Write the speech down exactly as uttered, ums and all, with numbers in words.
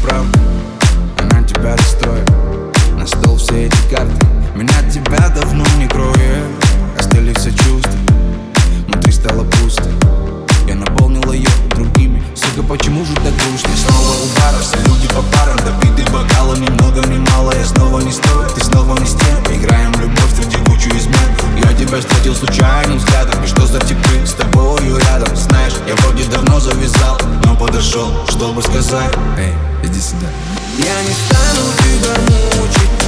правда, она тебя расстроит. На стол все эти карты, меня от тебя давно не кроет. Остыли все чувства, внутри стало пусто. Я наполнил ее другими. Сука, почему же так грустно? Снова у бара, все люди по парам, допиты бокалом, ни много ни мало. Я снова не стою, ты снова не с тем. Играем в любовь среди кучу измен. Я тебя встретил случайным взглядом. И что за типы с тобою рядом? Знаешь, я вроде давно завязал, но подошел, чтобы сказать: эй, иди сюда. Я не стану тебя мучить.